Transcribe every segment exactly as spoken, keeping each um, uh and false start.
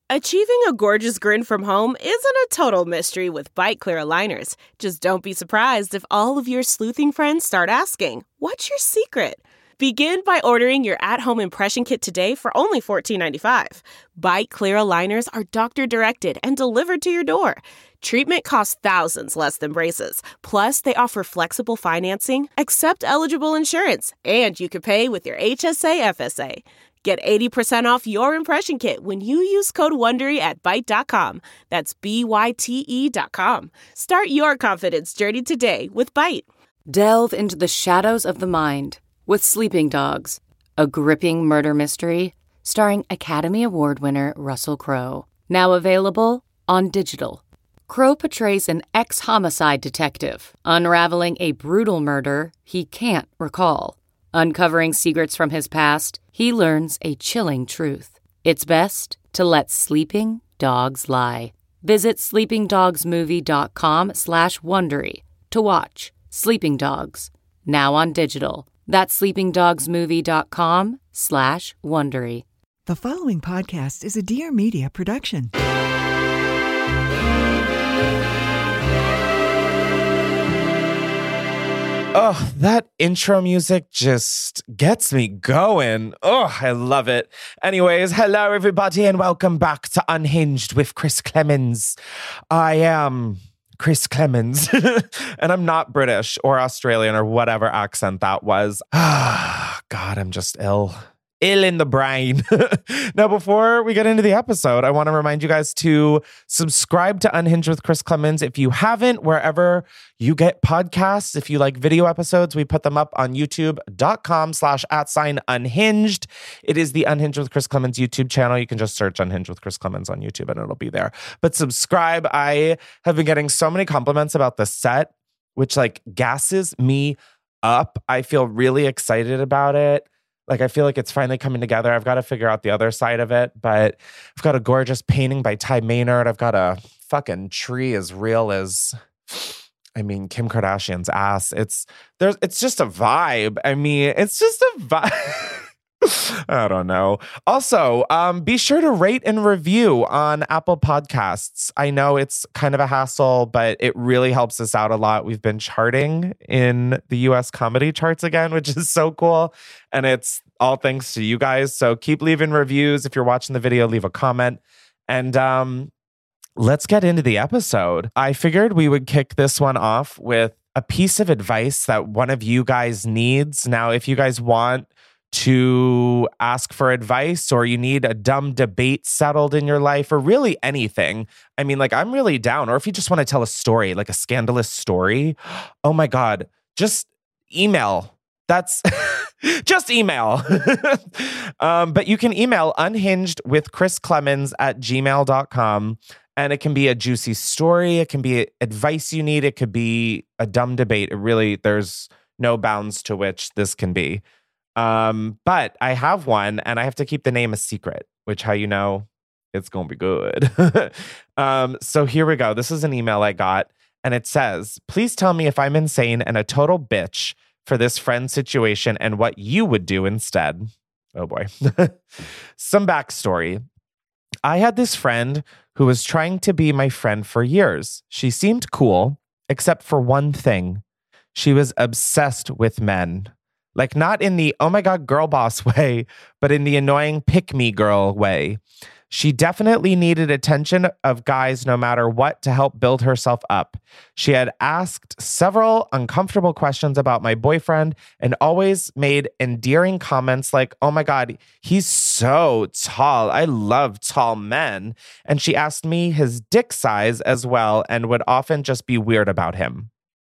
Achieving a gorgeous grin from home isn't a total mystery with Byte Clear aligners. Just don't be surprised if all of your sleuthing friends start asking, "What's your secret?" Begin by ordering your at-home impression kit today for only fourteen ninety-five. Byte Clear aligners are doctor-directed and delivered to your door. Treatment costs thousands less than braces. Plus, they offer flexible financing, accept eligible insurance, and you can pay with your H S A F S A. Get eighty percent off your impression kit when you use code WONDERY at byte dot com. That's B Y T E dot com. Start your confidence journey today with Byte. Delve into the shadows of the mind with Sleeping Dogs, a gripping murder mystery starring Academy Award winner Russell Crowe. Now available on digital. Crowe portrays an ex-homicide detective unraveling a brutal murder he can't recall. Uncovering secrets from his past, he learns a chilling truth. It's best to let sleeping dogs lie. Visit sleepingdogsmovie.com slash Wondery to watch Sleeping Dogs, now on digital. That's sleepingdogsmovie.com slash Wondery. The following podcast is a Dear Media production. Oh, that intro music just gets me going. Oh, I love it. Anyways, hello everybody and welcome back to Unhinged with Chris Clemens. I am Chris Clemens and I'm not British or Australian or whatever accent that was. Ah, God, I'm just ill. Ill in the brain. Now, before we get into the episode, I want to remind you guys to subscribe to Unhinged with Chris Clemens if you haven't, wherever you get podcasts. If you like video episodes, we put them up on youtube.com slash at sign unhinged. It is the Unhinged with Chris Clemens YouTube channel. You can just search Unhinged with Chris Clemens on YouTube and it'll be there. But subscribe. I have been getting so many compliments about the set, which like gasses me up. I feel really excited about it. Like, I feel like it's finally coming together. I've got to figure out the other side of it, but I've got a gorgeous painting by Ty Maynard. I've got a fucking tree as real as, I mean, Kim Kardashian's ass. It's there's, it's just a vibe. I mean, it's just a vibe. I don't know. Also, um, be sure to rate and review on Apple Podcasts. I know it's kind of a hassle, but it really helps us out a lot. We've been charting in the U S comedy charts again, which is so cool. And it's all thanks to you guys. So keep leaving reviews. If you're watching the video, leave a comment. And um, let's get into the episode. I figured we would kick this one off with a piece of advice that one of you guys needs. Now, if you guys want to ask for advice or you need a dumb debate settled in your life or really anything, I mean, like, I'm really down. Or if you just want to tell a story, like a scandalous story, oh my God, just email. That's just email. um, but you can email unhinged with Chris Clemens at gmail dot com. And it can be a juicy story. It can be advice you need. It could be a dumb debate. It really, there's no bounds to which this can be. Um, but I have one and I have to keep the name a secret, which how you know it's going to be good. um, so here we go. This is an email I got and it says, please tell me if I'm insane and a total bitch for this friend situation and what you would do instead. Oh boy. Some backstory. I had this friend who was trying to be my friend for years. She seemed cool, except for one thing. She was obsessed with men. Like, not in the, oh my God, girl boss way, but in the annoying pick-me girl way. She definitely needed attention of guys no matter what to help build herself up. She had asked several uncomfortable questions about my boyfriend and always made endearing comments like, oh my God, he's so tall. I love tall men. And she asked me his dick size as well and would often just be weird about him.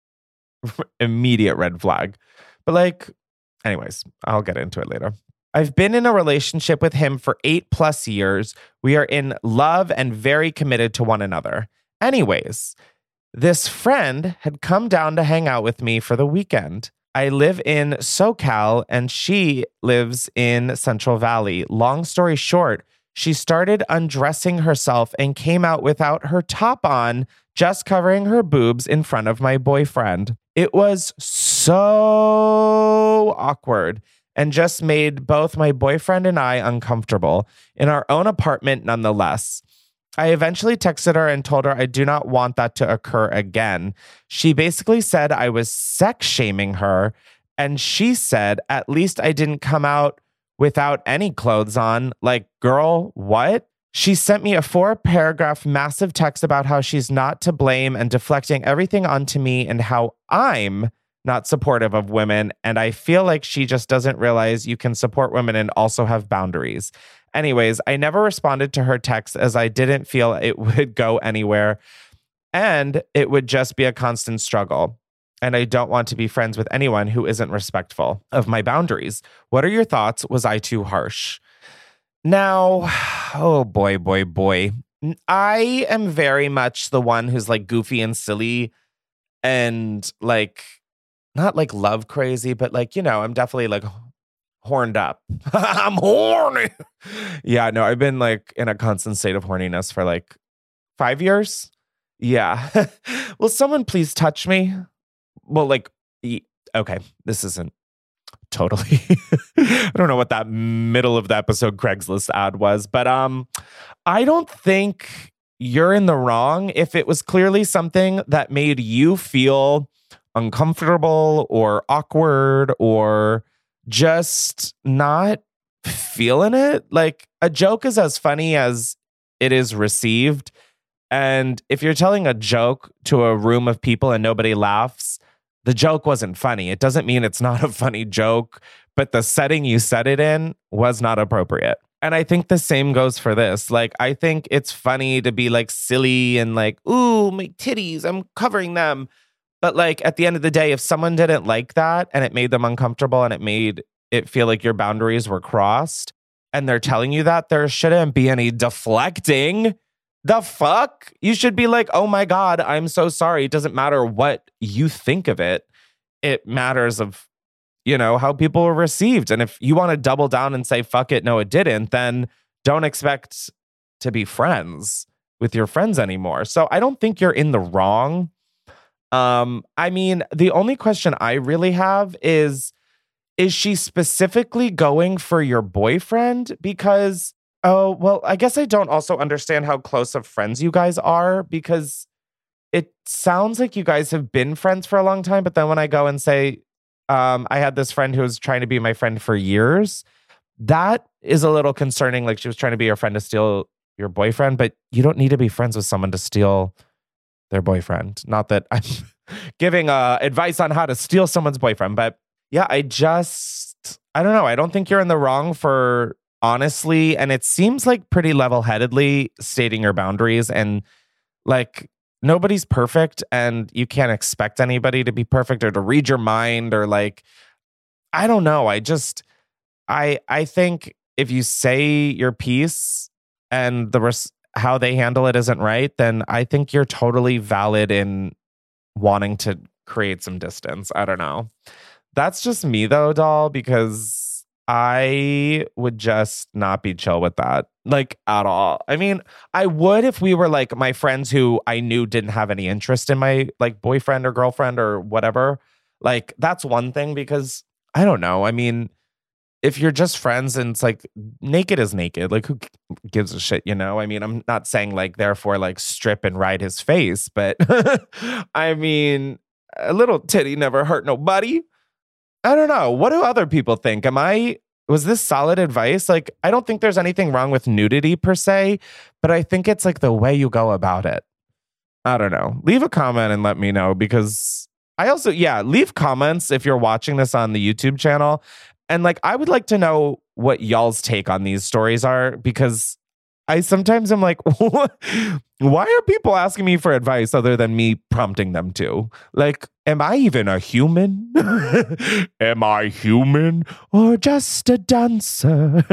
Immediate red flag. But like, anyways, I'll get into it later. I've been in a relationship with him for eight plus years. We are in love and very committed to one another. Anyways, this friend had come down to hang out with me for the weekend. I live in SoCal and she lives in Central Valley. Long story short, she started undressing herself and came out without her top on, just covering her boobs in front of my boyfriend. It was so awkward. and just made both my boyfriend and I uncomfortable in our own apartment nonetheless. I eventually texted her and told her I do not want that to occur again. She basically said I was sex shaming her, and she said at least I didn't come out without any clothes on. Like, girl, what? She sent me a four-paragraph massive text about how she's not to blame and deflecting everything onto me and how I'm not supportive of women. And I feel like she just doesn't realize you can support women and also have boundaries. Anyways, I never responded to her text as I didn't feel it would go anywhere and it would just be a constant struggle. And I don't want to be friends with anyone who isn't respectful of my boundaries. What are your thoughts? Was I too harsh? Now, oh boy, boy, boy. I am very much the one who's like goofy and silly and like, not like love crazy, but like, you know, I'm definitely like horned up. I'm horny. Yeah, no, I've been like in a constant state of horniness for like five years. Yeah. Will someone please touch me? Well, like, okay, this isn't totally. I don't know what that middle of the episode Craigslist ad was, but um, I don't think you're in the wrong if it was clearly something that made you feel uncomfortable or awkward or just not feeling it. Like, a joke is as funny as it is received. And if you're telling a joke to a room of people and nobody laughs, the joke wasn't funny. It doesn't mean it's not a funny joke, but the setting you said it in was not appropriate. And I think the same goes for this. Like, I think it's funny to be like silly and like, ooh, my titties, I'm covering them. But like at the end of the day, if someone didn't like that and it made them uncomfortable and it made it feel like your boundaries were crossed and they're telling you that, there shouldn't be any deflecting. The fuck? You should be like, oh my God, I'm so sorry. It doesn't matter what you think of it. It matters of, you know, how people were received. And if you want to double down and say, fuck it, no, it didn't, then don't expect to be friends with your friends anymore. So I don't think you're in the wrong. Um, I mean, the only question I really have is, is she specifically going for your boyfriend? Because, oh, well, I guess I don't also understand how close of friends you guys are, because it sounds like you guys have been friends for a long time. But then when I go and say, um, I had this friend who was trying to be my friend for years, that is a little concerning. Like, she was trying to be your friend to steal your boyfriend, but you don't need to be friends with someone to steal their boyfriend. Not that I'm giving uh, advice on how to steal someone's boyfriend, but yeah, I just, I don't know. I don't think you're in the wrong for honestly, and it seems like pretty level-headedly stating your boundaries, and like, nobody's perfect and you can't expect anybody to be perfect or to read your mind or like, I don't know. I just, I, I think if you say your piece and the res- how they handle it isn't right, then I think you're totally valid in wanting to create some distance. I don't know. That's just me though, doll, because I would just not be chill with that, like, at all. I mean, I would if we were like my friends who I knew didn't have any interest in my like boyfriend or girlfriend or whatever. Like, that's one thing, because I don't know. I mean, if you're just friends and it's like naked is naked, like who gives a shit, you know? I mean, I'm not saying like therefore like strip and ride his face, but I mean, a little titty never hurt nobody. I don't know. What do other people think? Am I, was this solid advice? Like, I don't think there's anything wrong with nudity per se, but I think it's like the way you go about it. I don't know. Leave a comment and let me know, because I also, yeah, leave comments if you're watching this on the YouTube channel. And like, I would like to know what y'all's take on these stories are, because I sometimes am like, why are people asking me for advice other than me prompting them to? Like, am I even a human? Am I human or just a dancer?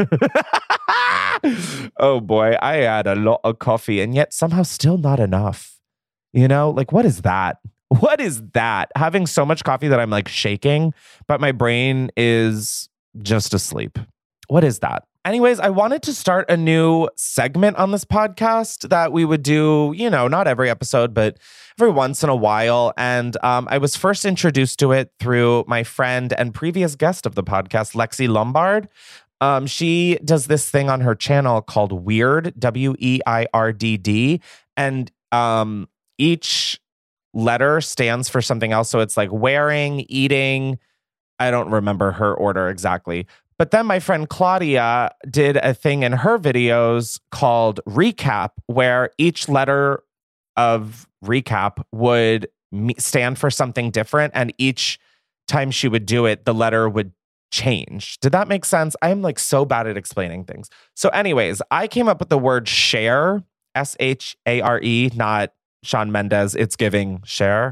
Oh boy, I had a lot of coffee and yet somehow still not enough. You know, like, what is that? What is that? Having so much coffee that I'm like shaking, but my brain is just asleep. What is that? Anyways, I wanted to start a new segment on this podcast that we would do, you know, not every episode, but every once in a while. And um, I was first introduced to it through my friend and previous guest of the podcast, Lexi Lombard. Um, she does this thing on her channel called Weird, W E I R D D. And um, each letter stands for something else. So it's like wearing, eating. I don't remember her order exactly. But then my friend Claudia did a thing in her videos called Recap, where each letter of Recap would stand for something different. And each time she would do it, the letter would change. Did that make sense? I'm like so bad at explaining things. So anyways, I came up with the word share, S H A R E, not Shawn Mendes. It's giving share.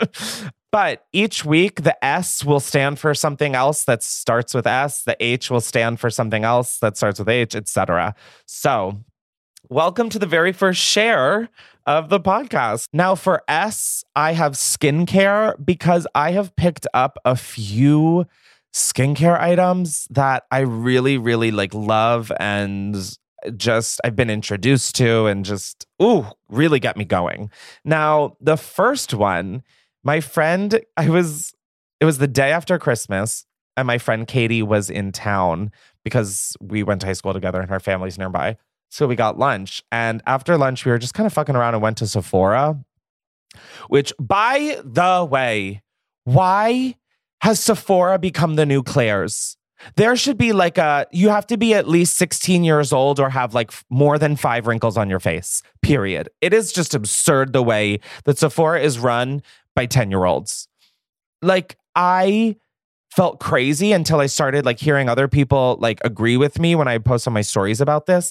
But each week, the S will stand for something else that starts with S. The H will stand for something else that starts with H, et cetera. So welcome to the very first share of the podcast. Now for S, I have skincare because I have picked up a few skincare items that I really, really like love and just I've been introduced to and just, ooh, really get me going. Now, the first one, my friend, I was, it was the day after Christmas, and my friend Katie was in town because we went to high school together and her family's nearby. So we got lunch. And after lunch, we were just kind of fucking around and went to Sephora, which, by the way, why has Sephora become the new Claire's? There should be like a, you have to be at least sixteen years old or have like more than five wrinkles on your face, period. It is just absurd the way that Sephora is run by ten-year-olds. Like, I felt crazy until I started like hearing other people like agree with me when I post on my stories about this.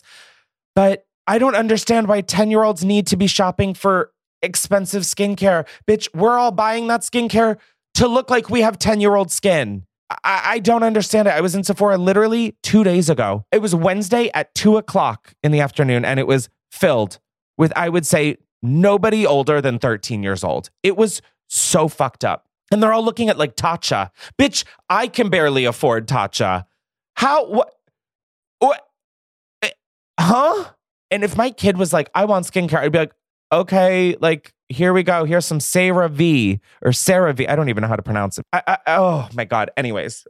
But I don't understand why ten-year-olds need to be shopping for expensive skincare. Bitch, we're all buying that skincare to look like we have ten-year-old skin. I, I don't understand it. I was in Sephora literally two days ago. It was Wednesday at two o'clock in the afternoon, and it was filled with, I would say, nobody older than thirteen years old. It was so fucked up. And they're all looking at like Tatcha. Bitch, I can barely afford Tatcha. How? What? What? Eh, huh? And if my kid was like, I want skincare, I'd be like, okay, like, here we go. Here's some CeraVe or CeraVe. I don't even know how to pronounce it. I, I, oh my God. Anyways.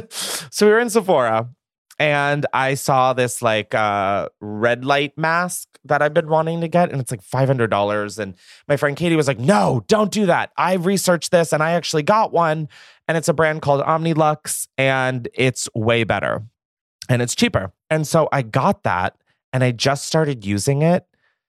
So we were in Sephora and I saw this like uh, red light mask that I've been wanting to get. And it's like five hundred dollars. And my friend Katie was like, no, don't do that. I researched this and I actually got one. And it's a brand called Omnilux and it's way better and it's cheaper. And so I got that and I just started using it.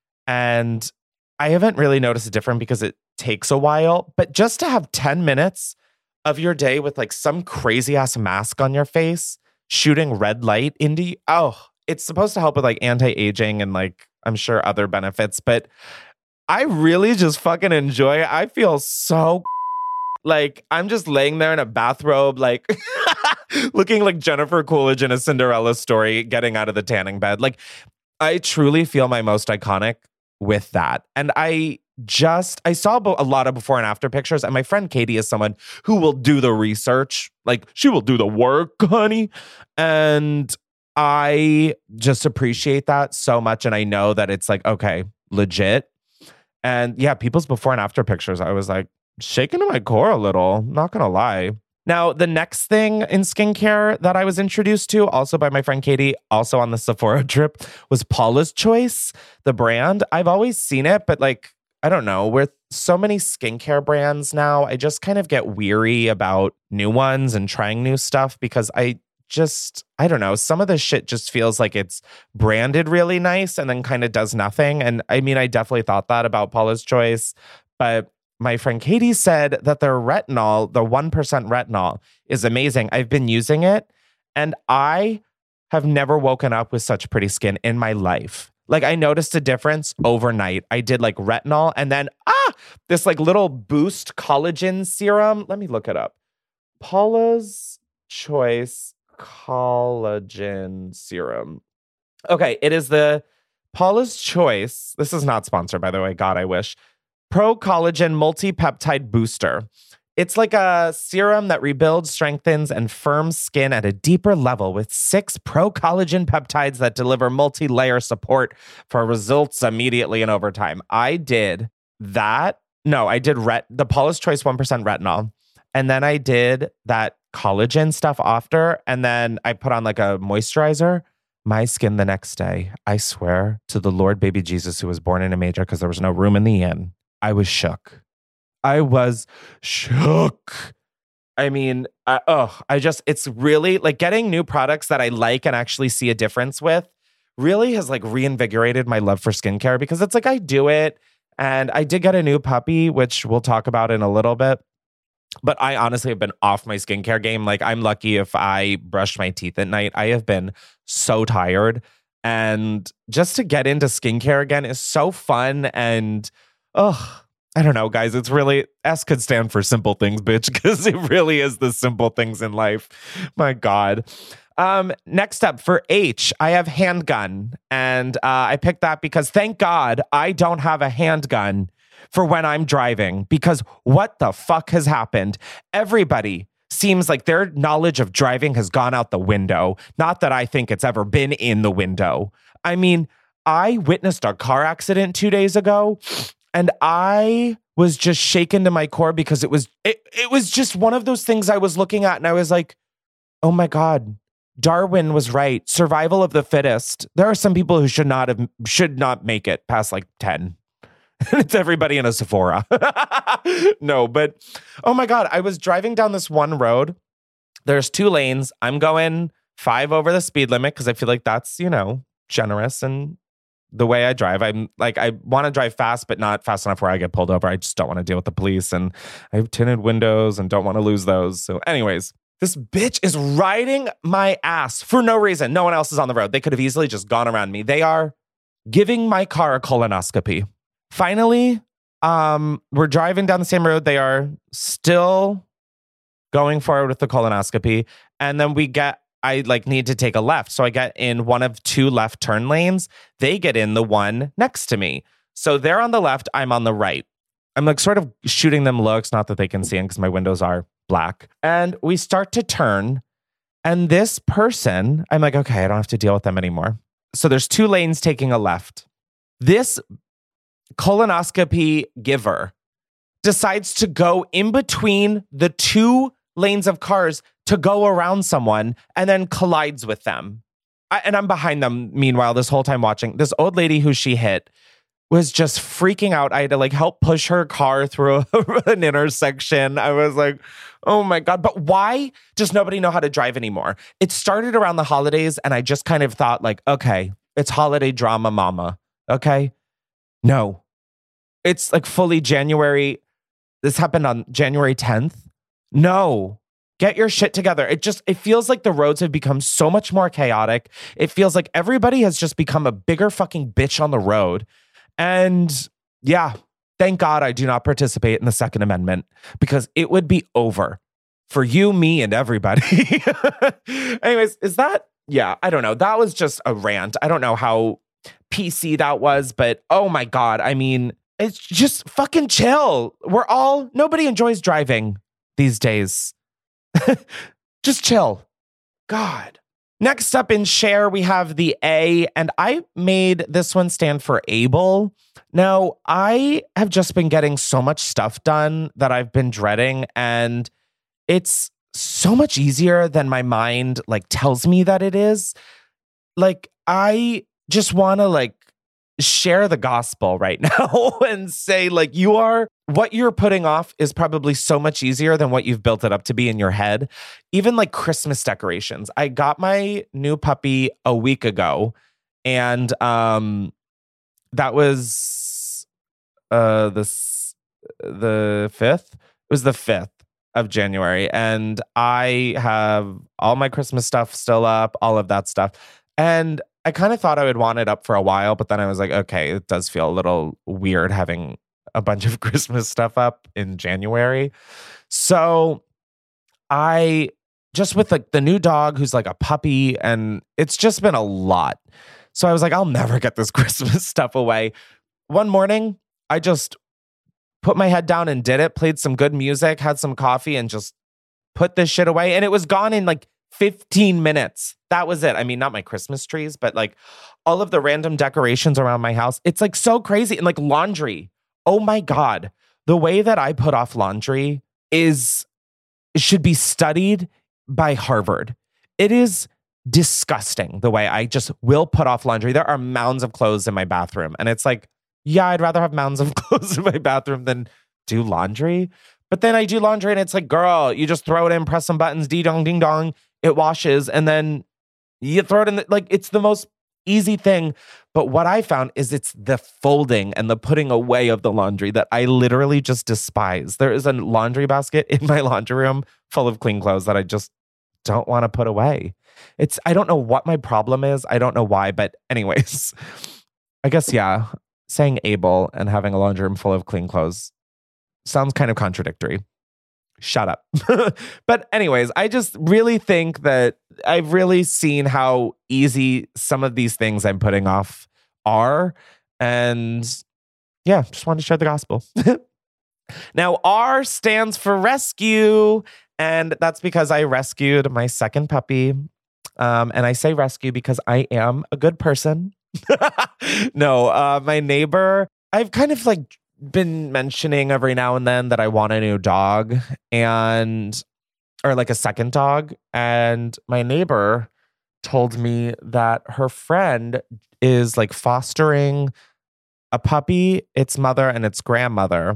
And I haven't really noticed a difference because it takes a while, but just to have ten minutes of your day with like some crazy ass mask on your face, shooting red light into you. Oh, it's supposed to help with like anti-aging and like, I'm sure other benefits, but I really just fucking enjoy it. I feel so like I'm just laying there in a bathrobe, like looking like Jennifer Coolidge in a Cinderella story, getting out of the tanning bed. Like I truly feel my most iconic with that. And I just, I saw a lot of before and after pictures, and my friend Katie is someone who will do the research. Like she will do the work, honey. And I just appreciate that so much. And I know that it's like, okay, legit. And yeah, people's before and after pictures, I was like shaking to my core a little, not gonna lie. Now, the next thing in skincare that I was introduced to, also by my friend Katie, also on the Sephora trip, was Paula's Choice, the brand. I've always seen it, but like, I don't know, with so many skincare brands now, I just kind of get weary about new ones and trying new stuff because I just, I don't know, some of the shit just feels like it's branded really nice and then kind of does nothing. And I mean, I definitely thought that about Paula's Choice, but my friend Katie said that their retinol, the one percent retinol, is amazing. I've been using it and I have never woken up with such pretty skin in my life. Like I noticed a difference overnight. I did like retinol and then, ah, this like little boost collagen serum. Let me look it up. Paula's Choice collagen serum. Okay, it is the Paula's Choice. This is not sponsored, by the way. God, I wish. Pro Collagen Multi-Peptide Booster. It's like a serum that rebuilds, strengthens, and firms skin at a deeper level with six pro-collagen peptides that deliver multi-layer support for results immediately and over time. I did that. No, I did ret- the Paula's Choice one percent retinol. And then I did that collagen stuff after. And then I put on like a moisturizer. My skin the next day, I swear to the Lord baby Jesus who was born in a manger because there was no room in the inn. I was shook. I was shook. I mean, I, oh, I just, it's really like getting new products that I like and actually see a difference with really has like reinvigorated my love for skincare because it's like I do it. And I did get a new puppy, which we'll talk about in a little bit. But I honestly have been off my skincare game. Like I'm lucky if I brush my teeth at night. I have been so tired. And just to get into skincare again is so fun. And oh, I don't know, guys. It's really, S could stand for simple things, bitch, because it really is the simple things in life. My God. Um, next up for H, I have handgun. And uh, I picked that because thank God I don't have a handgun for when I'm driving, because what the fuck has happened? Everybody seems like their knowledge of driving has gone out the window. Not that I think it's ever been in the window. I mean, I witnessed a car accident two days ago. And I was just shaken to my core because it was it, it was just one of those things I was looking at and I was like, oh my God, Darwin was right. Survival of the fittest. There are some people who should not have should not make it past like ten. And it's everybody in a Sephora. No, but oh my God, I was driving down this one road. There's two lanes. I'm going five over the speed limit because I feel like that's, you know, generous and the way I drive. I'm like, I want to drive fast, but not fast enough where I get pulled over. I just don't want to deal with the police. And I have tinted windows and don't want to lose those. So anyways, this bitch is riding my ass for no reason. No one else is on the road. They could have easily just gone around me. They are giving my car a colonoscopy. Finally, um, we're driving down the same road. They are still going forward with the colonoscopy. And then we get I like need to take a left. So I get in one of two left turn lanes. They get in the one next to me. So they're on the left. I'm on the right. I'm like sort of shooting them looks. Not that they can see them because my windows are black. And we start to turn. And this person, I'm like, okay, I don't have to deal with them anymore. So there's two lanes taking a left. This colonoscopy giver decides to go in between the two lanes of cars to go around someone and then collides with them. I, and I'm behind them, meanwhile, this whole time watching. This old lady who she hit was just freaking out. I had to like help push her car through a, an intersection. I was like, oh my God. But why does nobody know how to drive anymore? It started around the holidays and I just kind of thought like, okay, it's holiday drama mama. Okay. No, it's like fully January. This happened on January tenth. No. Get your shit together. It just, it feels like the roads have become so much more chaotic. It feels like everybody has just become a bigger fucking bitch on the road. And yeah, thank God I do not participate in the Second Amendment because it would be over for you, me, and everybody. Anyways, is that, yeah, I don't know. That was just a rant. I don't know how P C that was, but oh my God. I mean, it's just fucking chill. We're all, nobody enjoys driving these days. Just chill. God. Next up in share, we have the A, and I made this one stand for able. Now, I have just been getting so much stuff done that I've been dreading, and it's so much easier than my mind like tells me that it is. Like, I just want to like share the gospel right now and say like, you are, what you're putting off is probably so much easier than what you've built it up to be in your head. Even like Christmas decorations. I got my new puppy a week ago and um that was uh this the fifth. It was the fifth of January and I have all my Christmas stuff still up, all of that stuff. And I kind of thought I would want it up for a while, but then I was like, okay, it does feel a little weird having a bunch of Christmas stuff up in January. So I just with like the new dog who's like a puppy and it's just been a lot. So I was like, I'll never get this Christmas stuff away. One morning, I just put my head down and did it, played some good music, had some coffee, and just put this shit away. And it was gone in like fifteen minutes. That was it. I mean, not my Christmas trees, but like all of the random decorations around my house. It's like so crazy. And like laundry. Oh my God. The way that I put off laundry is, should be studied by Harvard. It is disgusting the way I just will put off laundry. There are mounds of clothes in my bathroom. And it's like, yeah, I'd rather have mounds of clothes in my bathroom than do laundry. But then I do laundry and it's like, girl, you just throw it in, press some buttons, dee dong, ding dong, it washes. And then you throw it in, the, like, it's the most easy thing. But what I found is it's the folding and the putting away of the laundry that I literally just despise. There is a laundry basket in my laundry room full of clean clothes that I just don't want to put away. It's, I don't know what my problem is. I don't know why, but anyways, I guess, yeah, saying able and having a laundry room full of clean clothes sounds kind of contradictory. Shut up. But anyways, I just really think that I've really seen how easy some of these things I'm putting off are. And yeah, just wanted to share the gospel. Now, R stands for rescue. And that's because I rescued my second puppy. Um, and I say rescue because I am a good person. No, uh, my neighbor, I've kind of like been mentioning every now and then that I want a new dog and, or like a second dog. And my neighbor told me that her friend is like fostering a puppy, its mother and its grandmother.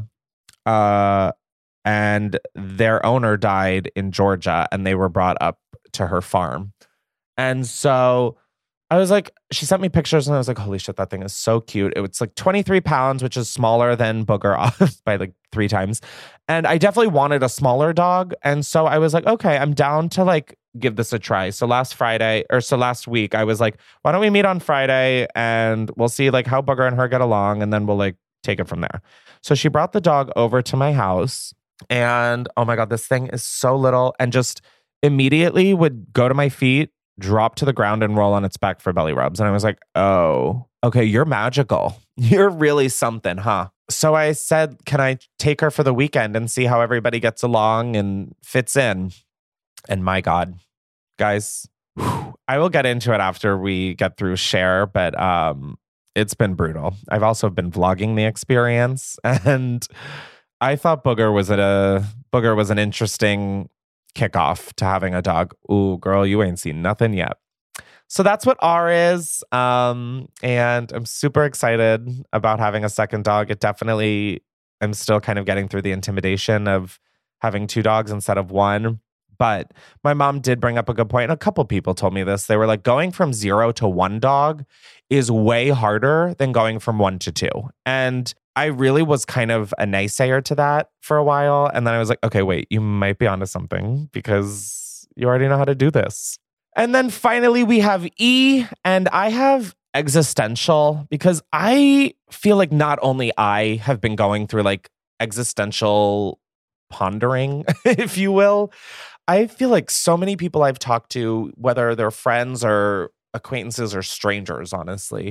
Uh, and their owner died in Georgia and they were brought up to her farm. And so I was like, she sent me pictures and I was like, holy shit, that thing is so cute. It was like twenty-three pounds, which is smaller than Booger off by like three times. And I definitely wanted a smaller dog. And so I was like, okay, I'm down to like give this a try. So last Friday or so last week, I was like, why don't we meet on Friday and we'll see like how Booger and her get along. And then we'll like take it from there. So she brought the dog over to my house and oh my God, this thing is so little and just immediately would go to my feet, drop to the ground and roll on its back for belly rubs. And I was like, oh, okay, you're magical. You're really something, huh? So I said, can I take her for the weekend and see how everybody gets along and fits in? And my God, guys, whew, I will get into it after we get through share, but um, it's been brutal. I've also been vlogging the experience and I thought Booger was at a Booger was an interesting kickoff to having a dog. Ooh, girl, you ain't seen nothing yet. So that's what R is. Um, and I'm super excited about having a second dog. It definitely, I'm still kind of getting through the intimidation of having two dogs instead of one. But my mom did bring up a good point. And a couple people told me this. They were like, going from zero to one dog is way harder than going from one to two. And I really was kind of a naysayer to that for a while. And then I was like, okay, wait, you might be onto something because you already know how to do this. And then finally we have E, and I have existential because I feel like not only I have been going through like existential pondering, if you will. I feel like so many people I've talked to, whether they're friends or acquaintances or strangers, honestly,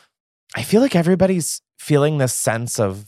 I feel like everybody's feeling this sense of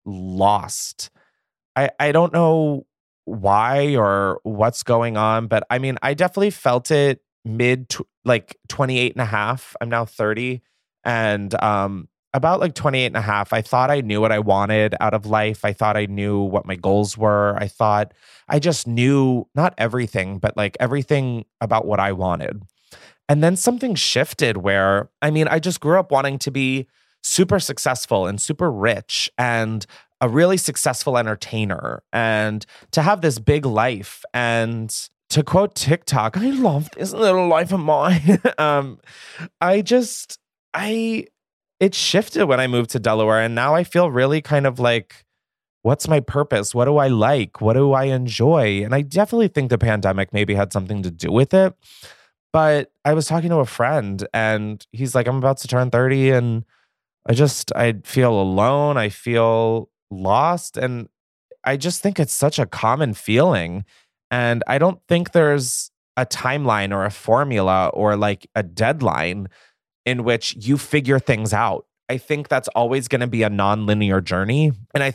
lost. I, I don't know why or what's going on, but I mean, I definitely felt it mid, tw- like twenty-eight and a half. I'm now thirty. And um, about like twenty-eight and a half, I thought I knew what I wanted out of life. I thought I knew what my goals were. I thought I just knew not everything, but like everything about what I wanted. And then something shifted where, I mean, I just grew up wanting to be super successful and super rich and a really successful entertainer and to have this big life. And to quote TikTok, I love this little life of mine. um, I just, I, it shifted when I moved to Delaware. And now I feel really kind of like, what's my purpose? What do I like? What do I enjoy? And I definitely think the pandemic maybe had something to do with it. But I was talking to a friend and he's like, I'm about to turn thirty and I just, I feel alone. I feel lost. And I just think it's such a common feeling. And I don't think there's a timeline or a formula or like a deadline in which you figure things out. I think that's always going to be a non-linear journey. And I think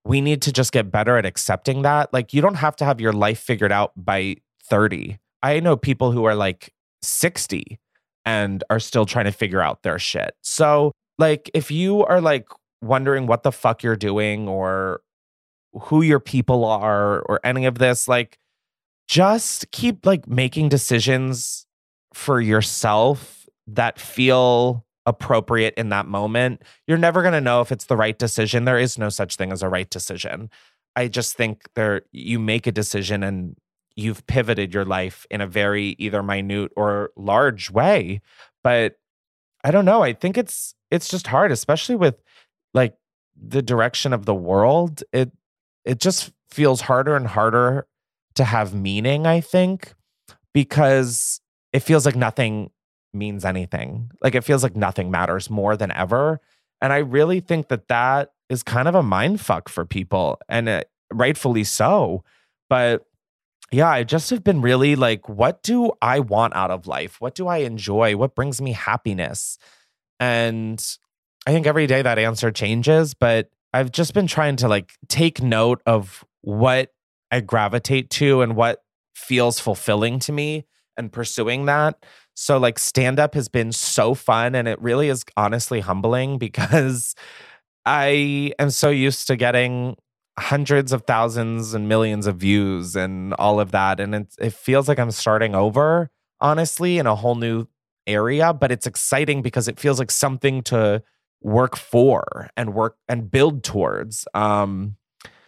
we need to just get better at accepting that. Like, you don't have to have your life figured out by thirty. I know people who are like sixty and are still trying to figure out their shit. So, like, if you are like wondering what the fuck you're doing or who your people are or any of this, like, just keep like making decisions for yourself that feel appropriate in that moment. You're never going to know if it's the right decision. There is no such thing as a right decision. I just think there you make a decision and you've pivoted your life in a very either minute or large way. But I don't know. I think it's it's just hard, especially with like the direction of the world. It it just feels harder and harder to have meaning, I think, because it feels like nothing means anything. Like, it feels like nothing matters more than ever. And I really think that that is kind of a mind fuck for people, and it, rightfully so. But yeah, I just have been really like, what do I want out of life? What do I enjoy? What brings me happiness? And I think every day that answer changes, but I've just been trying to like take note of what I gravitate to and what feels fulfilling to me and pursuing that. So like stand-up has been so fun, and it really is honestly humbling because I am so used to getting hundreds of thousands and millions of views and all of that. And it, it feels like I'm starting over, honestly, in a whole new area. But it's exciting because it feels like something to work for and work and build towards. Um,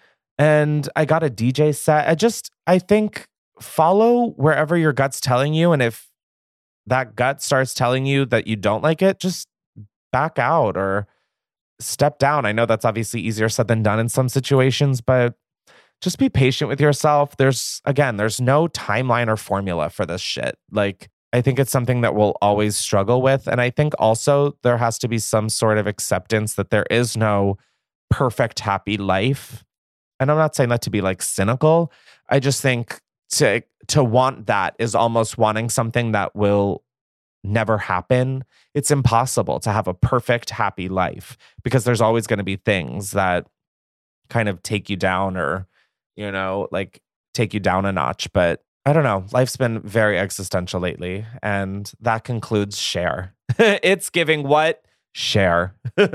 and I got a D J set. I just, I think follow wherever your gut's telling you. And if that gut starts telling you that you don't like it, just back out or step down. I know that's obviously easier said than done in some situations, but just be patient with yourself. There's, again, there's no timeline or formula for this shit. Like, I think it's something that we'll always struggle with. And I think also there has to be some sort of acceptance that there is no perfect, happy life. And I'm not saying that to be like cynical. I just think to to want that is almost wanting something that will never happen. It's impossible to have a perfect, happy life because there's always going to be things that kind of take you down or, you know, like take you down a notch. But I don't know. Life's been very existential lately. And that concludes Share. It's giving what? Share.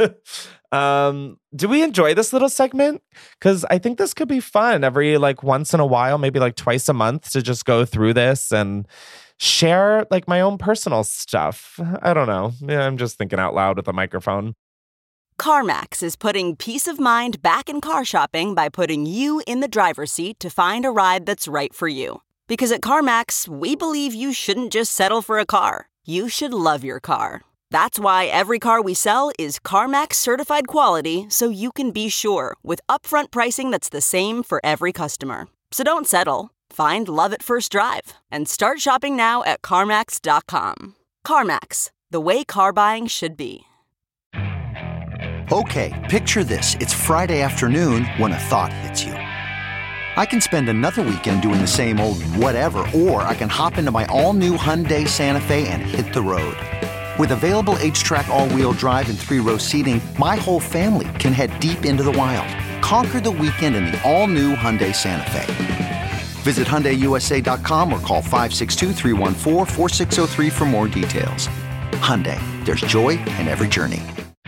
um, do we enjoy this little segment? Because I think this could be fun every like once in a while, maybe like twice a month to just go through this and share like my own personal stuff. I don't know. Yeah, I'm just thinking out loud with a microphone. CarMax is putting peace of mind back in car shopping by putting you in the driver's seat to find a ride that's right for you. Because at CarMax, we believe you shouldn't just settle for a car. You should love your car. That's why every car we sell is CarMax certified quality, so you can be sure with upfront pricing that's the same for every customer. So don't settle. Find love at first drive and start shopping now at CarMax dot com. CarMax, the way car buying should be. Okay, picture this. It's Friday afternoon when a thought hits you. I can spend another weekend doing the same old whatever, or I can hop into my all-new Hyundai Santa Fe and hit the road. With available H-Track all-wheel drive and three-row seating, my whole family can head deep into the wild. Conquer the weekend in the all-new Hyundai Santa Fe. Visit Hyundai U S A dot com or call five six two, three one four, four six zero three for more details. Hyundai, there's joy in every journey.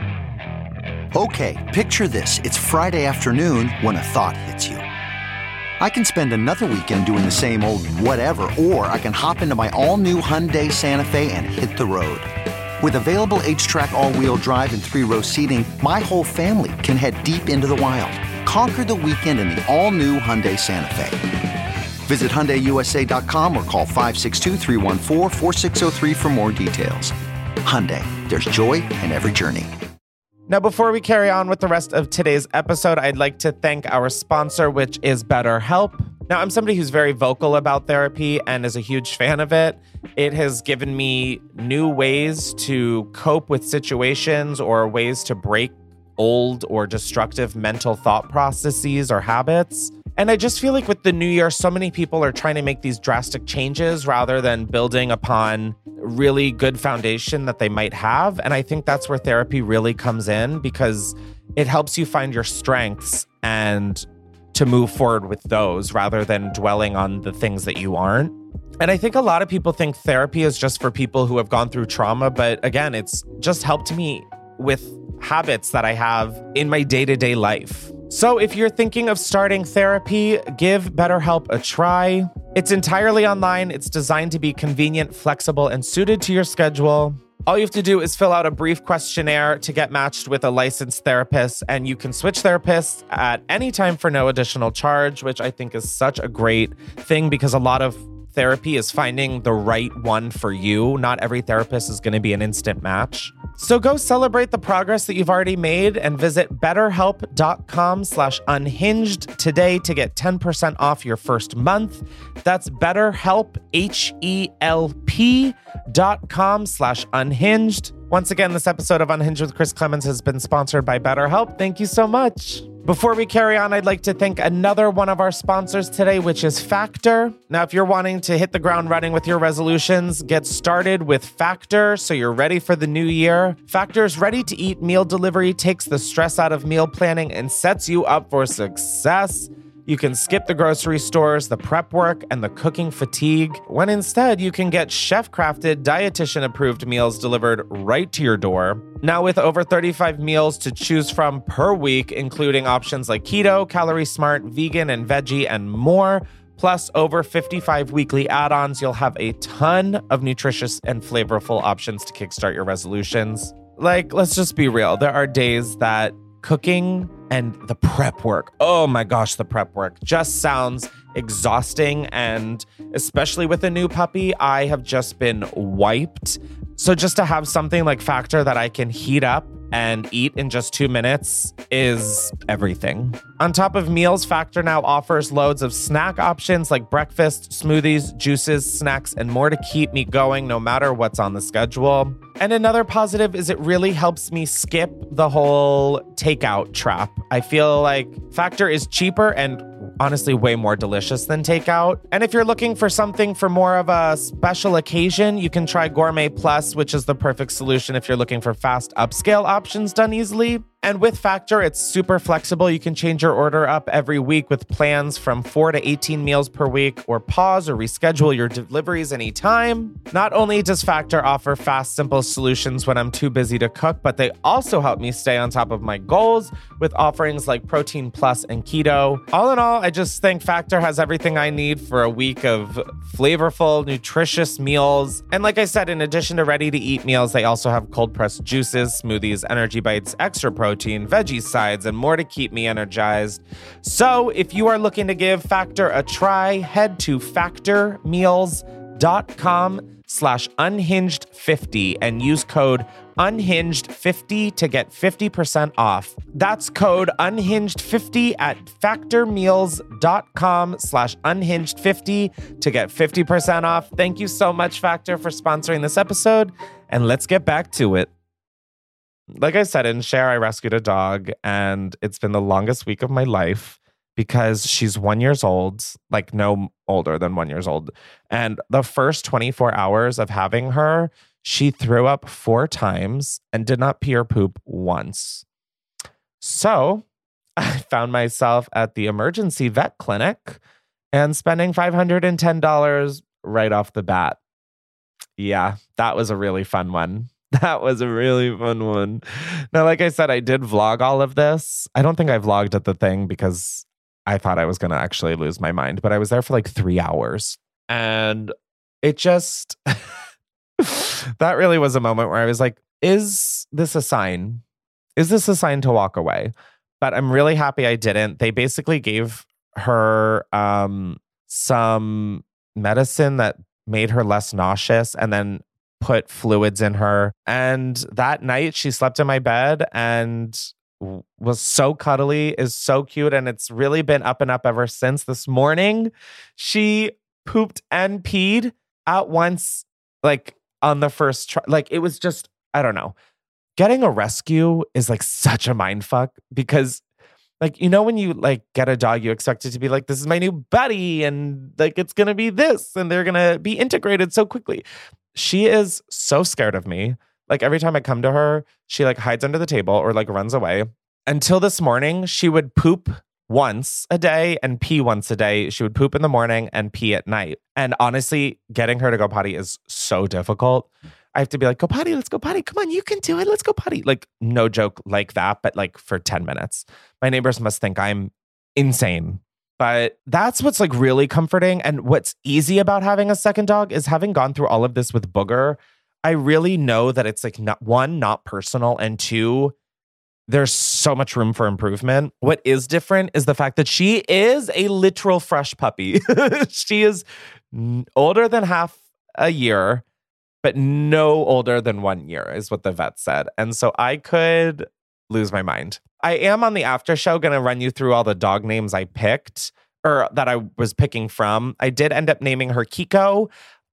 Okay, picture this. It's Friday afternoon when a thought hits you. I can spend another weekend doing the same old whatever, or I can hop into my all-new Hyundai Santa Fe and hit the road. With available H-Track all-wheel drive and three-row seating, my whole family can head deep into the wild. Conquer the weekend in the all-new Hyundai Santa Fe. Visit Hyundai U S A dot com or call five six two, three one four, four six zero three for more details. Hyundai, there's joy in every journey. Now, before we carry on with the rest of today's episode, I'd like to thank our sponsor, which is BetterHelp. Now, I'm somebody who's very vocal about therapy and is a huge fan of it. It has given me new ways to cope with situations or ways to break old or destructive mental thought processes or habits. And I just feel like with the new year, so many people are trying to make these drastic changes rather than building upon really good foundation that they might have. And I think that's where therapy really comes in, because it helps you find your strengths and to move forward with those rather than dwelling on the things that you aren't. And I think a lot of people think therapy is just for people who have gone through trauma. But again, it's just helped me with habits that I have in my day-to-day life. So if you're thinking of starting therapy, give BetterHelp a try. It's entirely online. It's designed to be convenient, flexible, and suited to your schedule. All you have to do is fill out a brief questionnaire to get matched with a licensed therapist, and you can switch therapists at any time for no additional charge, which I think is such a great thing because a lot of therapy is finding the right one for you. Not every therapist is going to be an instant match. So go celebrate the progress that you've already made and visit betterhelp.com slash unhinged today to get ten percent off your first month. That's betterhelp, H-E-L-P dot com slash unhinged. Once again, this episode of Unhinged with Chris Klemens has been sponsored by BetterHelp. Thank you so much. Before we carry on, I'd like to thank another one of our sponsors today, which is Factor. Now, if you're wanting to hit the ground running with your resolutions, get started with Factor so you're ready for the new year. Factor's ready-to-eat meal delivery takes the stress out of meal planning and sets you up for success. You can skip the grocery stores, the prep work, and the cooking fatigue, when instead you can get chef-crafted, dietitian-approved meals delivered right to your door. Now with over thirty-five meals to choose from per week, including options like keto, calorie smart, vegan, and veggie, and more, plus over fifty-five weekly add-ons, you'll have a ton of nutritious and flavorful options to kickstart your resolutions. Like, let's just be real. There are days that cooking and the prep work, oh my gosh, the prep work just sounds exhausting. And especially with a new puppy, I have just been wiped. So just to have something like Factor that I can heat up and eat in just two minutes is everything. On top of meals, Factor now offers loads of snack options like breakfast, smoothies, juices, snacks, and more to keep me going no matter what's on the schedule. And another positive is it really helps me skip the whole takeout trap. I feel like Factor is cheaper and honestly way more delicious than takeout. And if you're looking for something for more of a special occasion, you can try Gourmet Plus, which is the perfect solution if you're looking for fast upscale options done easily. And with Factor, it's super flexible. You can change your order up every week with plans from four to eighteen meals per week, or pause or reschedule your deliveries anytime. Not only does Factor offer fast, simple solutions when I'm too busy to cook, but they also help me stay on top of my goals with offerings like Protein Plus and Keto. All in all, I just think Factor has everything I need for a week of flavorful, nutritious meals. And like I said, in addition to ready-to-eat meals, they also have cold-pressed juices, smoothies, energy bites, extra protein, veggie sides, and more to keep me energized. So if you are looking to give Factor a try, head to factormeals.com slash unhinged 50 and use code unhinged fifty to get fifty percent off. That's code unhinged fifty at factormeals.com slash unhinged 50 to get fifty percent off. Thank you so much, Factor, for sponsoring this episode. And let's get back to it. Like I said, in Share, I rescued a dog, and it's been the longest week of my life because she's one years old, like no older than one years old. And the first twenty-four hours of having her, she threw up four times and did not pee or poop once. So I found myself at the emergency vet clinic and spending five hundred ten dollars right off the bat. Yeah, that was a really fun one. That was a really fun one. Now, like I said, I did vlog all of this. I don't think I vlogged at the thing because I thought I was going to actually lose my mind, but I was there for like three hours. And it just, that really was a moment where I was like, is this a sign? Is this a sign to walk away? But I'm really happy I didn't. They basically gave her um, some medicine that made her less nauseous and then put fluids in her. And that night she slept in my bed and was so cuddly, is so cute. And it's really been up and up ever since. This morning, she pooped and peed at once, like on the first try. Like it was just, I don't know. Getting a rescue is like such a mind fuck because Like, you know, when you like get a dog, you expect it to be like, this is my new buddy and like it's going to be this and they're going to be integrated so quickly. She is so scared of me. Like every time I come to her, she like hides under the table or like runs away. Until this morning, she would poop once a day and pee once a day. She would poop in the morning and pee at night. And honestly, getting her to go potty is so difficult. I have to be like, go potty, let's go potty. Come on, you can do it. Let's go potty. Like, no joke like that, but like for ten minutes. My neighbors must think I'm insane. But that's what's like really comforting. And what's easy about having a second dog is having gone through all of this with Booger, I really know that it's like not one, not personal, and two, there's so much room for improvement. What is different is the fact that she is a literal fresh puppy. She is older than half a year, but no older than one year is what the vet said. And so I could lose my mind. I am on the after show going to run you through all the dog names I picked or that I was picking from. I did end up naming her Kiko.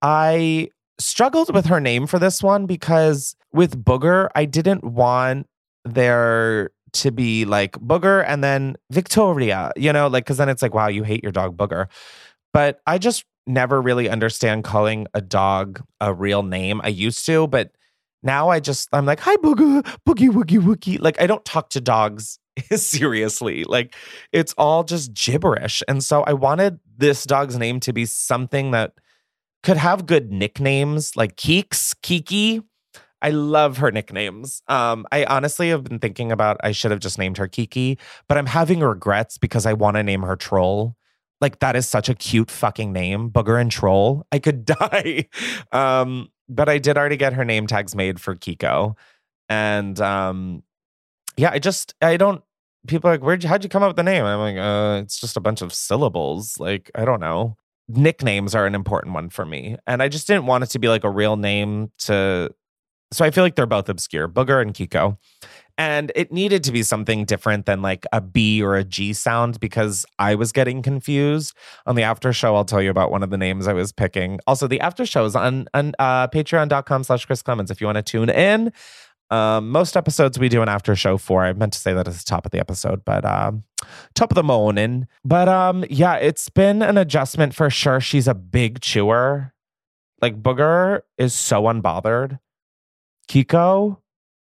I struggled with her name for this one because with Booger, I didn't want there to be like Booger and then Victoria, you know, like, because then it's like, wow, you hate your dog Booger. But I just never really understand calling a dog a real name. I used to, but now I just, I'm like, hi, Booger, boogie, woogie, woogie. Like, I don't talk to dogs seriously. Like, it's all just gibberish. And so I wanted this dog's name to be something that could have good nicknames, like Keeks, Kiki. I love her nicknames. Um, I honestly have been thinking about, I should have just named her Kiki, but I'm having regrets because I want to name her Troll. Like, that is such a cute fucking name, Booger and Troll. I could die. Um, but I did already get her name tags made for Kiko. And um, yeah, I just, I don't, people are like, where'd you, how'd you come up with the name? I'm like, uh, it's just a bunch of syllables. Like, I don't know. Nicknames are an important one for me. And I just didn't want it to be like a real name to, so I feel like they're both obscure, Booger and Kiko. And it needed to be something different than like a B or a G sound because I was getting confused. On the after show, I'll tell you about one of the names I was picking. Also, the after show is on, on uh, patreon.com slash Chris Clemens if you want to tune in. Um, most episodes we do an after show for. I meant to say that at the top of the episode, but um, top of the morning. But um, yeah, it's been an adjustment for sure. She's a big chewer. Like Booger is so unbothered. Kiko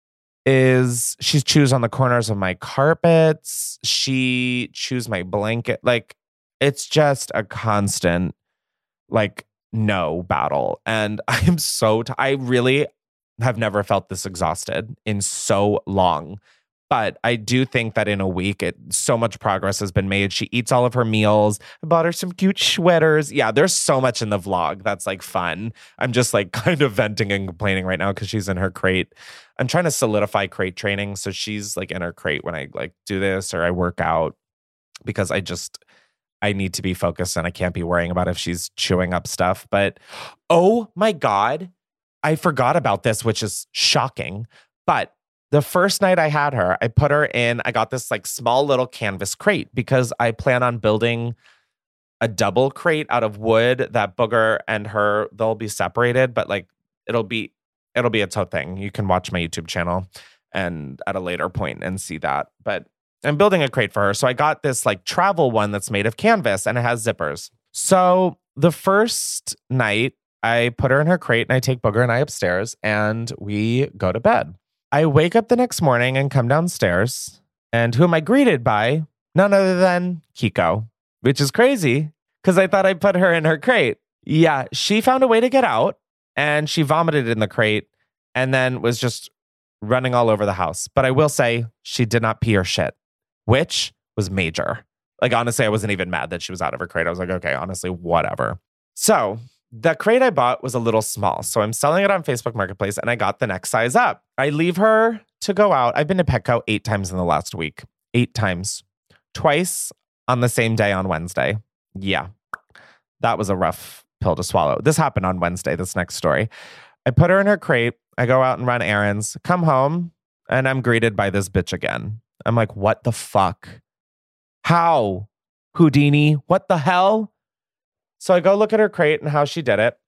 is, she chews on the corners of my carpets. She chews my blanket. Like, it's just a constant, like, no battle. And I'm so, t- I really have never felt this exhausted in so long. But I do think that in a week, it so much progress has been made. She eats all of her meals. I bought her some cute sweaters. Yeah, there's so much in the vlog that's like fun. I'm just like kind of venting and complaining right now because she's in her crate. I'm trying to solidify crate training. So she's like in her crate when I like do this or I work out because I just, I need to be focused and I can't be worrying about if she's chewing up stuff. But oh my God, I forgot about this, which is shocking. But the first night I had her, I put her in, I got this like small little canvas crate because I plan on building a double crate out of wood that Booger and her, they'll be separated, but like it'll be, it'll be its own thing. You can watch my YouTube channel and at a later point and see that. But I'm building a crate for her. So I got this like travel one that's made of canvas and it has zippers. So the first night I put her in her crate and I take Booger and I upstairs and we go to bed. I wake up the next morning and come downstairs, and who am I greeted by? None other than Kiko, which is crazy because I thought I put her in her crate. Yeah, she found a way to get out, and she vomited in the crate and then was just running all over the house. But I will say she did not pee or shit, which was major. Like, honestly, I wasn't even mad that she was out of her crate. I was like, okay, honestly, whatever. So the crate I bought was a little small. So I'm selling it on Facebook Marketplace and I got the next size up. I leave her to go out. I've been to Petco eight times in the last week. Eight times. Twice on the same day on Wednesday. Yeah. That was a rough pill to swallow. This happened on Wednesday, this next story. I put her in her crate. I go out and run errands, come home, and I'm greeted by this bitch again. I'm like, what the fuck? How? Houdini? What the hell? So I go look at her crate and how she did it.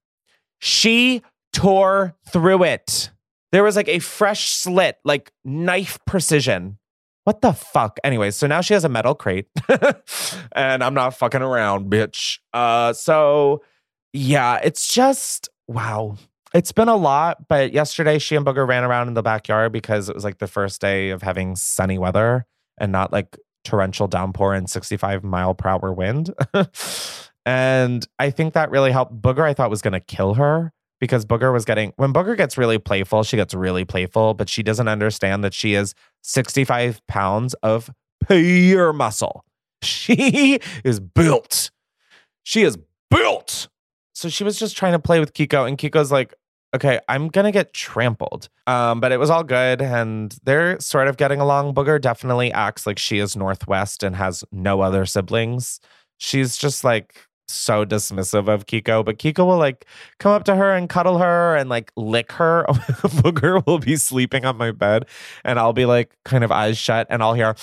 She tore through it. There was like a fresh slit, like knife precision What the fuck? Anyway, so now she has a metal crate and I'm not fucking around, bitch. Uh, so yeah, it's just, wow. It's been a lot, but yesterday she and Booger ran around in the backyard because it was like the first day of having sunny weather and not like torrential downpour and sixty-five mile per hour wind. And I think that really helped. Booger, I thought, was going to kill her because Booger was getting, when Booger gets really playful, she gets really playful, but she doesn't understand that she is sixty-five pounds of pure muscle. She is built. She is built. So she was just trying to play with Kiko, and Kiko's like, okay, I'm going to get trampled. Um, but it was all good, and they're sort of getting along. Booger definitely acts like she is Northwest and has no other siblings. She's just like so dismissive of Kiko, but Kiko will like come up to her and cuddle her and like lick her. Booger will be sleeping on my bed, and I'll be like kind of eyes shut, and I'll hear,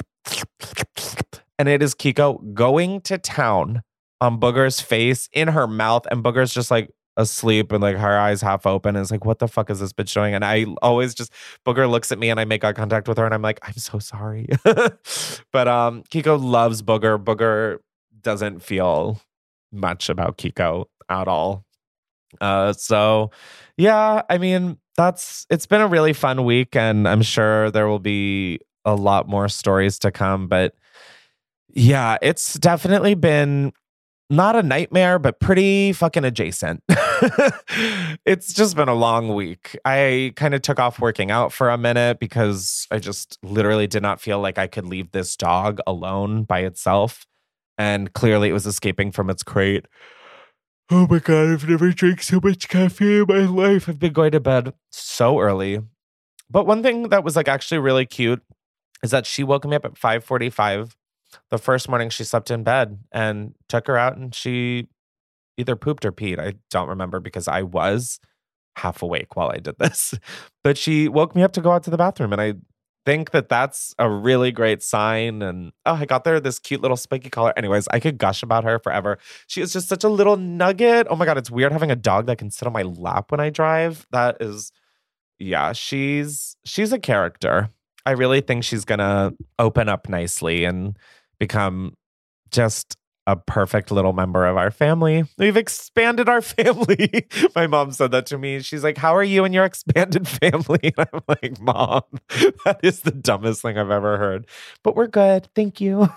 and it is Kiko going to town on Booger's face, in her mouth, and Booger's just like asleep and like her eyes half open. And it's like, what the fuck is this bitch doing? And I always just, Booger looks at me and I make eye contact with her and I'm like, I'm so sorry. But um, Kiko loves Booger. Booger doesn't feel much about Kiko at all. Uh, so yeah, I mean, that's, it's been a really fun week, and I'm sure there will be a lot more stories to come. But yeah, it's definitely been not a nightmare, but pretty fucking adjacent. It's just been a long week. I kind of took off working out for a minute because I just literally did not feel like I could leave this dog alone by itself. And clearly it was escaping from its crate. Oh my God, I've never drank so much coffee in my life. I've been going to bed so early. But one thing that was like actually really cute is that she woke me up at five forty-five. The first morning she slept in bed, and took her out, and she either pooped or peed. I don't remember because I was half awake while I did this. But she woke me up to go out to the bathroom, and I think that that's a really great sign. And oh, I got there this cute little spiky collar. Anyways, I could gush about her forever. She is just such a little nugget. Oh my God, it's weird having a dog that can sit on my lap when I drive. That is, yeah, she's she's a character. I really think she's gonna open up nicely and become just a perfect little member of our family. We've expanded our family. My mom said that to me. She's like, how are you and your expanded family? And I'm like, Mom, that is the dumbest thing I've ever heard. But we're good. Thank you.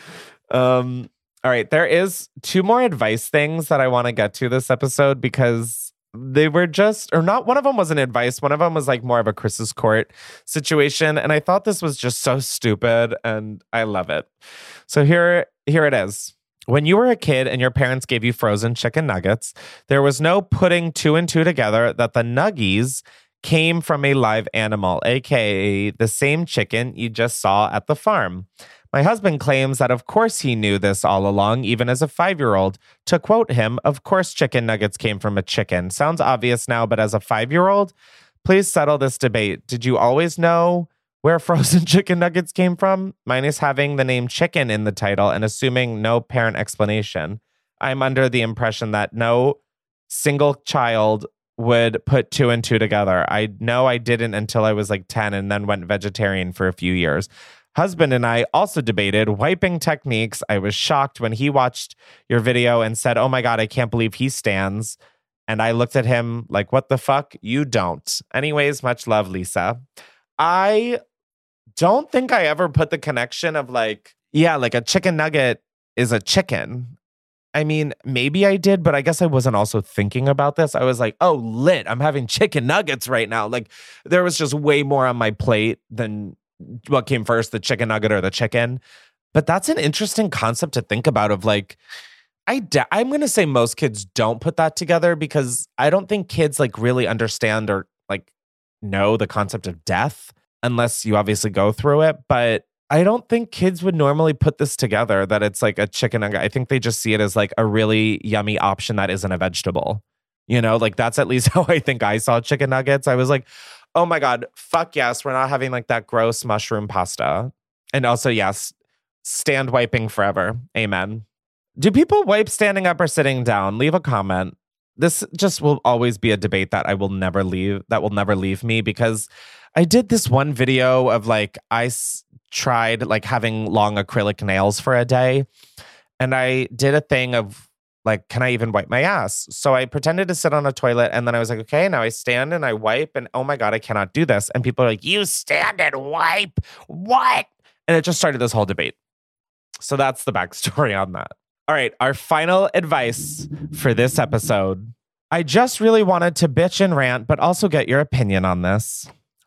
um, all right. There is two more advice things that I want to get to this episode because they were just, or not, one of them wasn't advice. One of them was like more of a Chris's Court situation. And I thought this was just so stupid, and I love it. So here, here it is. When you were a kid and your parents gave you frozen chicken nuggets, there was no putting two and two together that the nuggies came from a live animal, aka the same chicken you just saw at the farm. My husband claims that of course he knew this all along, even as a five-year-old. To quote him, of course chicken nuggets came from a chicken. Sounds obvious now, but as a five-year-old, please settle this debate. Did you always know where frozen chicken nuggets came from? Minus having the name chicken in the title and assuming no parent explanation. I'm under the impression that no single child would put two and two together. I know I didn't until I was like ten and then went vegetarian for a few years. Husband and I also debated wiping techniques. I was shocked when he watched your video and said, oh my God, I can't believe he stands. And I looked at him like, what the fuck? You don't. Anyways, much love, Lisa. I don't think I ever put the connection of like, yeah, like a chicken nugget is a chicken. I mean, maybe I did, but I guess I wasn't also thinking about this. I was like, oh, lit, I'm having chicken nuggets right now. Like there was just way more on my plate than what came first, the chicken nugget or the chicken. But that's an interesting concept to think about of like, I de- I'm going to say most kids don't put that together because I don't think kids like really understand or like know the concept of death unless you obviously go through it. But I don't think kids would normally put this together, that it's like a chicken nugget. I think they just see it as like a really yummy option that isn't a vegetable. You know, like that's at least how I think I saw chicken nuggets. I was like, oh my God, fuck yes, we're not having like that gross mushroom pasta. And also, yes, stand wiping forever. Amen. Do people wipe standing up or sitting down? Leave a comment. This just will always be a debate that I will never leave, that will never leave me, because I did this one video of like, I s- tried like having long acrylic nails for a day. And I did a thing of like, can I even wipe my ass? So I pretended to sit on a toilet and then I was like, okay, now I stand and I wipe and oh my God, I cannot do this. And people are like, you stand and wipe? What? And it just started this whole debate. So that's the backstory on that. All right, our final advice for this episode. I just really wanted to bitch and rant, but also get your opinion on this.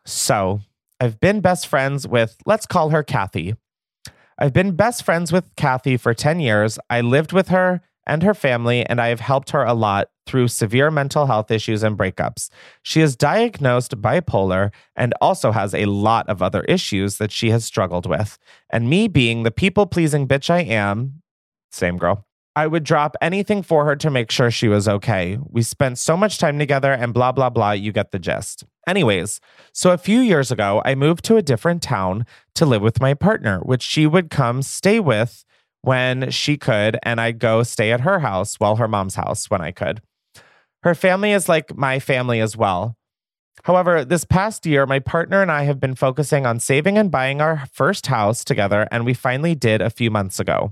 So I've been best friends with, let's call her Kathy. I've been best friends with Kathy for ten years. I lived with her and her family, and I have helped her a lot through severe mental health issues and breakups. She is diagnosed bipolar and also has a lot of other issues that she has struggled with. And me being the people-pleasing bitch I am, same girl, I would drop anything for her to make sure she was okay. We spent so much time together and blah, blah, blah. You get the gist. Anyways, so a few years ago, I moved to a different town to live with my partner, which she would come stay with when she could, and I'd go stay at her house, well, her mom's house when I could. Her family is like my family as well. However, this past year, my partner and I have been focusing on saving and buying our first house together, and we finally did a few months ago.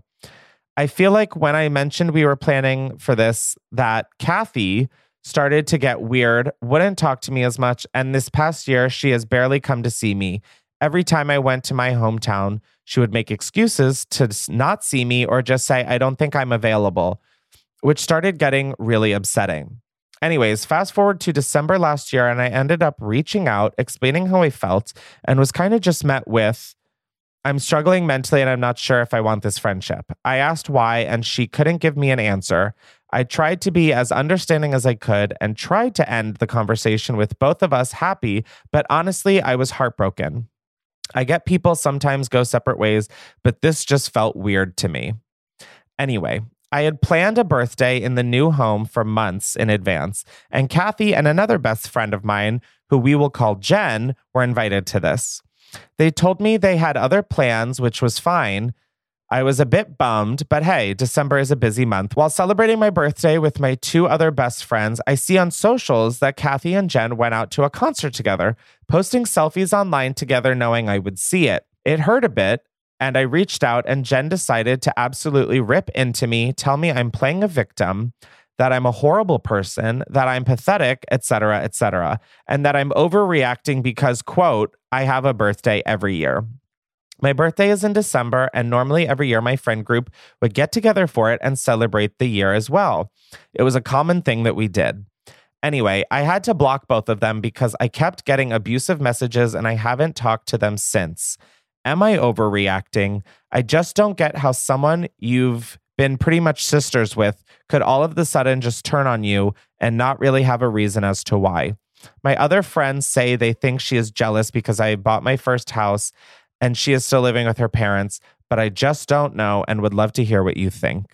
I feel like when I mentioned we were planning for this, that Kathy started to get weird, wouldn't talk to me as much, and this past year, she has barely come to see me. Every time I went to my hometown, she would make excuses to not see me or just say, I don't think I'm available, which started getting really upsetting. Anyways, fast forward to December last year, and I ended up reaching out, explaining how I felt, and was kind of just met with, I'm struggling mentally and I'm not sure if I want this friendship. I asked why, and she couldn't give me an answer. I tried to be as understanding as I could and tried to end the conversation with both of us happy, but honestly, I was heartbroken. I get people sometimes go separate ways, but this just felt weird to me. Anyway, I had planned a birthday in the new home for months in advance, and Kathy and another best friend of mine, who we will call Jen, were invited to this. They told me they had other plans, which was fine. I was a bit bummed, but hey, December is a busy month. While celebrating my birthday with my two other best friends, I see on socials that Kathy and Jen went out to a concert together, posting selfies online together knowing I would see it. It hurt a bit, and I reached out, and Jen decided to absolutely rip into me, tell me I'm playing a victim, that I'm a horrible person, that I'm pathetic, et cetera, et cetera, and that I'm overreacting because, quote, I have a birthday every year. My birthday is in December, and normally every year my friend group would get together for it and celebrate the year as well. It was a common thing that we did. Anyway, I had to block both of them because I kept getting abusive messages and I haven't talked to them since. Am I overreacting? I just don't get how someone you've been pretty much sisters with could all of a sudden just turn on you and not really have a reason as to why. My other friends say they think she is jealous because I bought my first house and she is still living with her parents, but I just don't know and would love to hear what you think.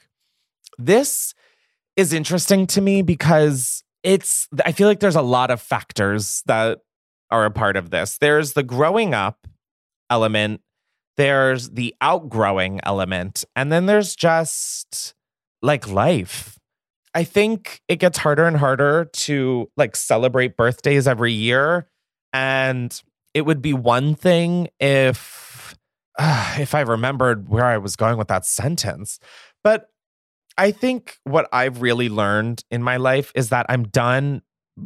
This is interesting to me because it's, I feel like there's a lot of factors that are a part of this. There's the growing up element, there's the outgrowing element, and then there's just like life. I think it gets harder and harder to like celebrate birthdays every year. And it would be one thing if, uh, if I remembered where I was going with that sentence. But I think what I've really learned in my life is that I'm done.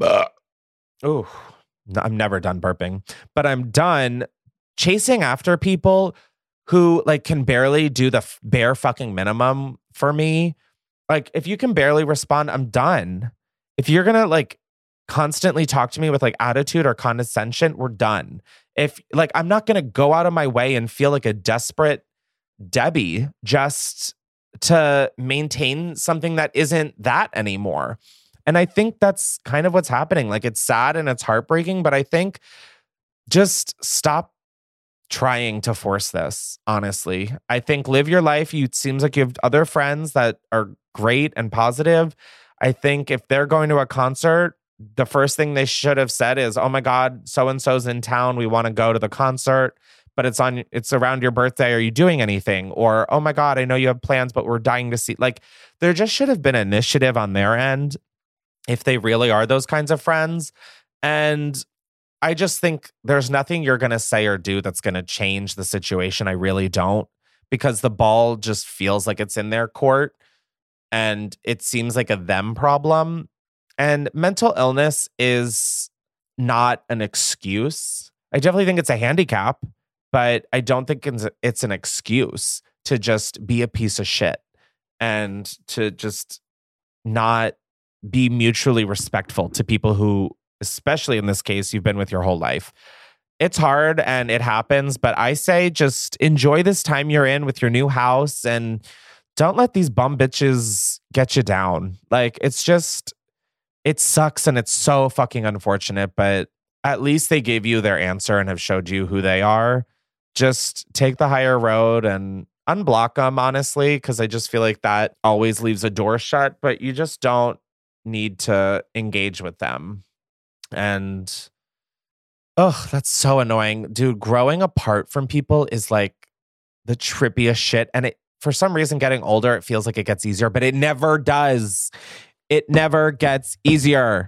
Oh, I'm never done burping, but I'm done chasing after people who like can barely do the f- bare fucking minimum for me. Like if you can barely respond, I'm done. If you're going to like constantly talk to me with like attitude or condescension, we're done. If like, I'm not going to go out of my way and feel like a desperate Debbie just to maintain something that isn't that anymore. And I think that's kind of what's happening. Like it's sad and it's heartbreaking, but I think just stop trying to force this, honestly. I think live your life. You, it seems like you have other friends that are great and positive. I think if they're going to a concert, the first thing they should have said is, oh my God, so-and-so's in town. We want to go to the concert, but it's on, it's around your birthday. Are you doing anything? Or, oh my God, I know you have plans, but we're dying to see. Like there just should have been initiative on their end if they really are those kinds of friends. And I just think there's nothing you're going to say or do that's going to change the situation. I really don't, because the ball just feels like it's in their court and it seems like a them problem. And mental illness is not an excuse. I definitely think it's a handicap, but I don't think it's, it's an excuse to just be a piece of shit and to just not be mutually respectful to people who, especially in this case, you've been with your whole life. It's hard and it happens, but I say just enjoy this time you're in with your new house and don't let these bum bitches get you down. Like, it's just, it sucks and it's so fucking unfortunate, but at least they gave you their answer and have showed you who they are. Just take the higher road and unblock them, honestly, because I just feel like that always leaves a door shut, but you just don't need to engage with them. And oh, that's so annoying. Dude, growing apart from people is like the trippiest shit. And it, for some reason, getting older, it feels like it gets easier, but it never does. It never gets easier.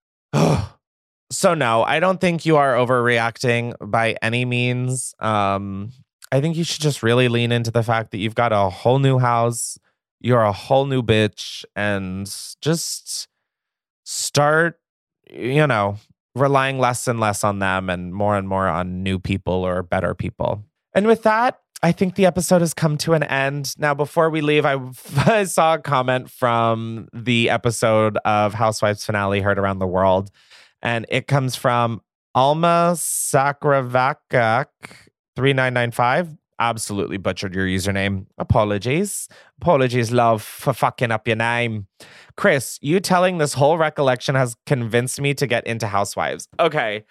So no, I don't think you are overreacting by any means. Um, I think you should just really lean into the fact that you've got a whole new house. You're a whole new bitch, and just start, you know, relying less and less on them and more and more on new people or better people. And with that, I think the episode has come to an end. Now, before we leave, I, I saw a comment from the episode of Housewives finale heard around the world. And it comes from Alma Sakravakak three nine nine five. Absolutely butchered your username. Apologies. Apologies, love, for fucking up your name. Chris, you telling this whole recollection has convinced me to get into Housewives. Okay.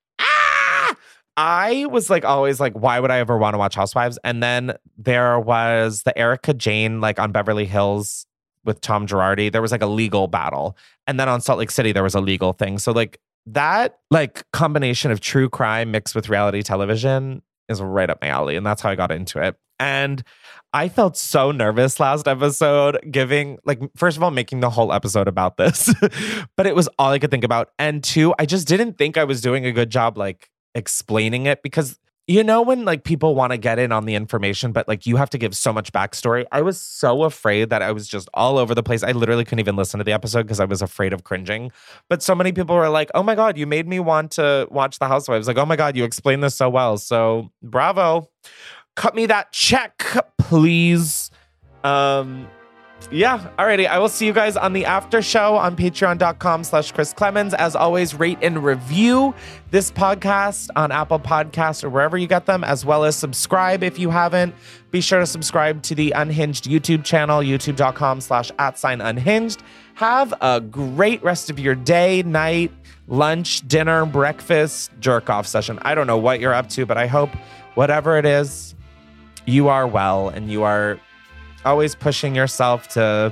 Ah! I was like always like, why would I ever want to watch Housewives? And then there was the Erica Jane, like on Beverly Hills with Tom Girardi. There was like a legal battle. And then on Salt Lake City, there was a legal thing. So like that like combination of true crime mixed with reality television is right up my alley. And that's how I got into it. And I felt so nervous last episode giving, like, first of all, making the whole episode about this, but it was all I could think about. And two, I just didn't think I was doing a good job, like, explaining it, because you know when like people want to get in on the information, but like you have to give so much backstory. I was so afraid that I was just all over the place. I literally couldn't even listen to the episode because I was afraid of cringing. But so many people were like, oh my God, you made me want to watch The Housewives. Like, oh my God, you explained this so well. So bravo. Cut me that check, please. Um, Yeah, alrighty. I will see you guys on the after show on patreon.com slash Chris Clemens. As always, rate and review this podcast on Apple Podcasts or wherever you get them, as well as subscribe if you haven't. Be sure to subscribe to the Unhinged YouTube channel, youtube.com slash at sign unhinged. Have a great rest of your day, night, lunch, dinner, breakfast, jerk off session. I don't know what you're up to, but I hope whatever it is, you are well and you are always pushing yourself to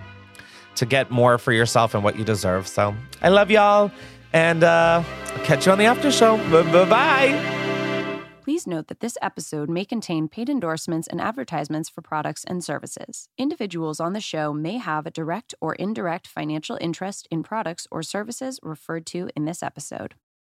to get more for yourself and what you deserve. So I love y'all, and uh, I'll catch you on the after show. Bye-bye. Please note that this episode may contain paid endorsements and advertisements for products and services. Individuals on the show may have a direct or indirect financial interest in products or services referred to in this episode.